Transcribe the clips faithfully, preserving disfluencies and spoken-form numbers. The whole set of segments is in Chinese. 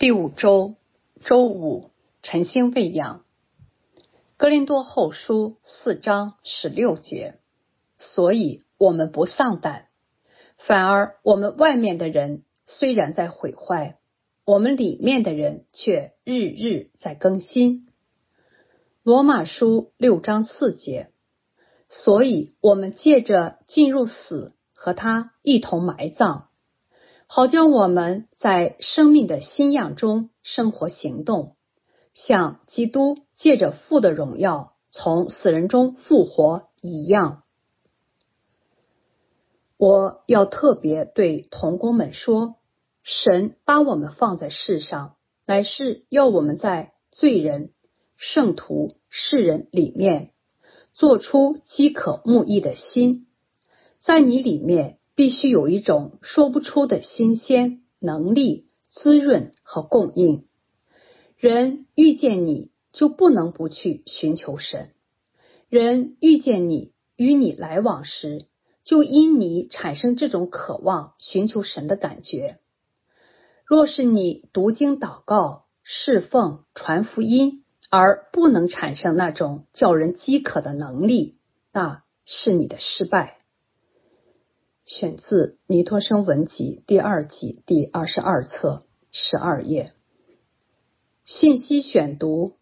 第五周周五，晨星喂养。哥林多后书四章十六节，所以我们不丧胆，反而我们外面的人虽然在毁坏，我们里面的人却日日在更新。罗马书六章四节，所以我们借着进入死和他一同埋葬，好叫我们在生命的新样中生活行动，像基督借着父的荣耀从死人中复活一样。我要特别对同工们说，神把我们放在世上，乃是要我们在罪人、圣徒、世人里面做出饥渴慕义的心。在你里面必须有一种说不出的新鲜、能力、滋润和供应。人遇见你就不能不去寻求神，人遇见你与你来往时，就因你产生这种渴望寻求神的感觉。若是你读经祷告、侍奉、传福音，而不能产生那种叫人饥渴的能力，那是你的失败。选自尼托生文集第二集第二十二册十二页。信息选读。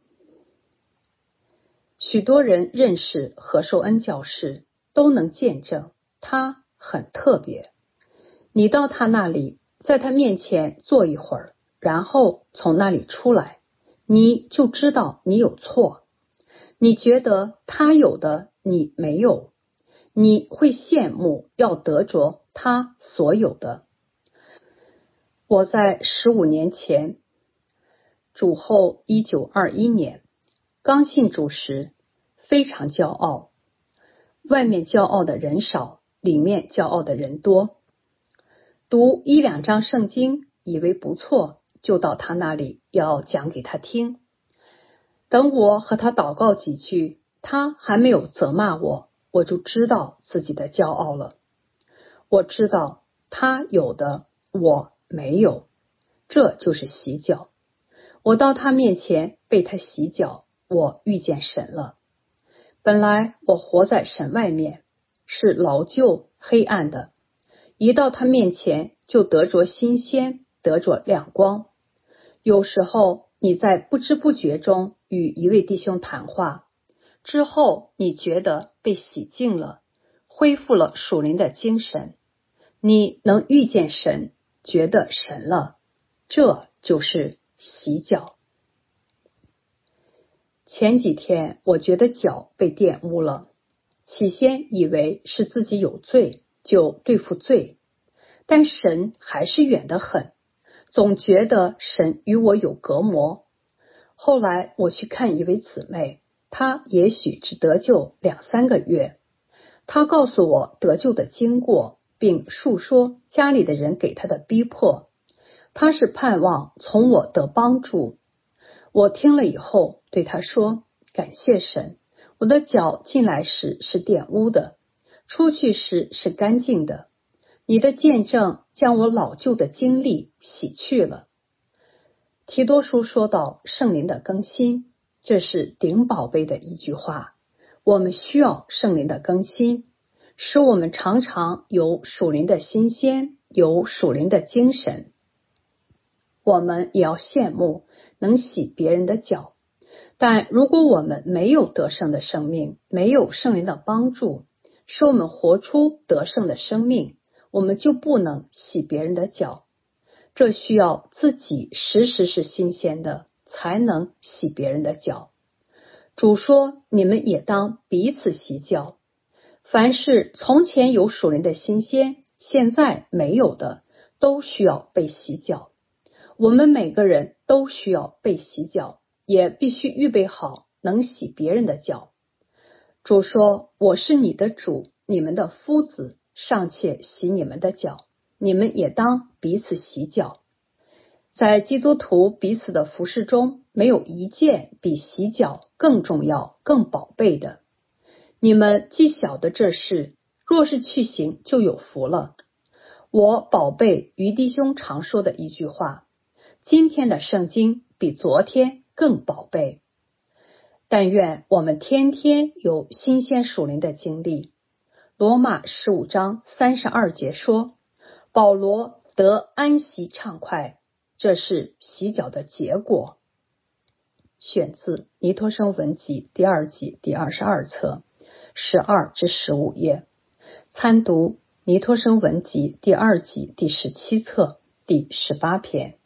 许多人认识何寿恩教士，都能见证他很特别。你到他那里，在他面前坐一会儿，然后从那里出来，你就知道你有错。你觉得他有的你没有，你会羡慕要得着他所有的。我在十五年前，主后一九二一年，刚信主时，非常骄傲。外面骄傲的人少，里面骄傲的人多。读一两章圣经，以为不错，就到他那里要讲给他听。等我和他祷告几句，他还没有责骂我，我就知道自己的骄傲了。我知道他有的我没有，这就是洗脚。我到他面前被他洗脚，我遇见神了。本来我活在神外面，是老旧黑暗的，一到他面前就得着新鲜，得着亮光。有时候你在不知不觉中与一位弟兄谈话，之后你觉得被洗净了，恢复了属灵的精神，你能遇见神，觉得神了，这就是洗脚。前几天我觉得脚被玷污了，起先以为是自己有罪，就对付罪，但神还是远得很，总觉得神与我有隔膜。后来我去看一位姊妹，她也许只得救两三个月，她告诉我得救的经过，并述说家里的人给她的逼迫，她是盼望从我得帮助。我听了以后对她说，感谢神，我的脚进来时是玷污的，出去时是干净的，你的见证将我老旧的经历洗去了。提多书说到圣灵的更新，这是顶宝贝的一句话，我们需要圣灵的更新，使我们常常有属灵的新鲜，有属灵的精神。我们也要羡慕能洗别人的脚，但如果我们没有得胜的生命，没有圣灵的帮助，使我们活出得胜的生命，我们就不能洗别人的脚。这需要自己时时是新鲜的，才能洗别人的脚。主说，你们也当彼此洗脚。凡是从前有属灵的新鲜，现在没有的，都需要被洗脚。我们每个人都需要被洗脚，也必须预备好能洗别人的脚。主说，我是你的主，你们的夫子，尚且洗你们的脚，你们也当彼此洗脚。在基督徒彼此的服事中，没有一件比洗脚更重要、更宝贝的。你们既晓得这事，若是去行，就有福了。我宝贝于弟兄常说的一句话， 今天的圣经比昨天更宝贝。但愿我们天天有新鲜属灵的经历。罗马十五章三十二节说，保罗得安息畅快，这是洗脚的结果。选自尼托生文集第二集第二十二册十二至十五页，参读尼托生文集第二集第十七册第十八篇。